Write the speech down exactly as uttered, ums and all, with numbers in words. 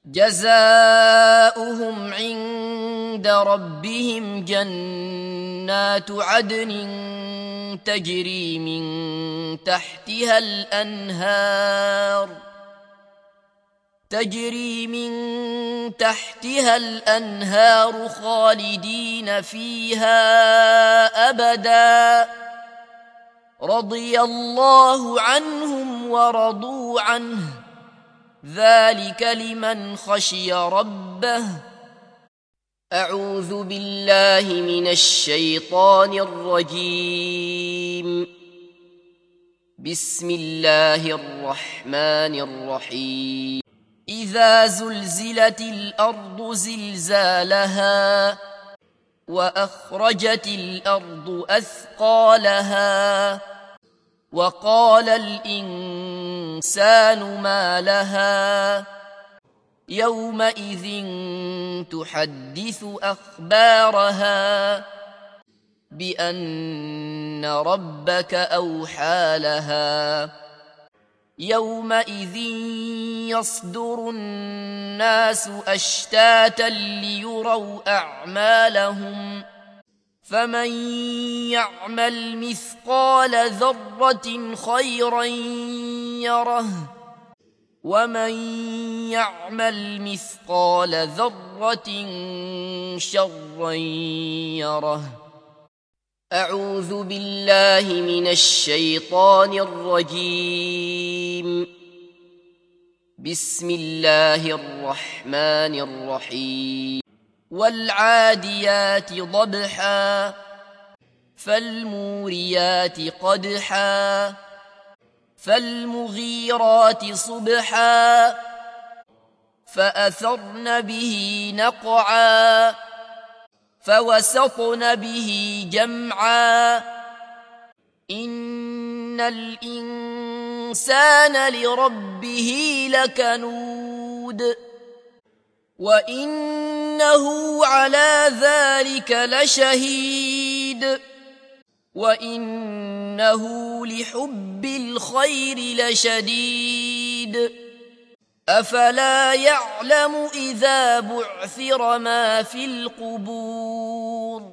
جزاؤهم عند ربهم جنات عدن تجري من تحتها الأنهار تجري من تحتها الأنهار خالدين فيها أبدا رضي الله عنهم ورضوا عنه ذلك لمن خشي ربه. أعوذ بالله من الشيطان الرجيم. بسم الله الرحمن الرحيم. إذا زلزلت الأرض زلزالها وأخرجت الأرض أثقالها وقال الإنسان ما لها يومئذ تحدث أخبارها بأن ربك أوحى لها يومئذ يصدر الناس أشتاتا ليروا أعمالهم فمن يعمل مثقال ذرة خيرا يره ومن يعمل مثقال ذرة شرا يره. أعوذ بالله من الشيطان الرجيم. بسم الله الرحمن الرحيم. والعاديات ضبحا فالموريات قدحا فالمغيرات صبحا فأثرن به نقعا فوسطن به جمعا إن الإنسان لربه لكنود وإنه على ذلك لشهيد وإنه لحب الخير لشديد أفلا يعلم إذا بعثر ما في القبور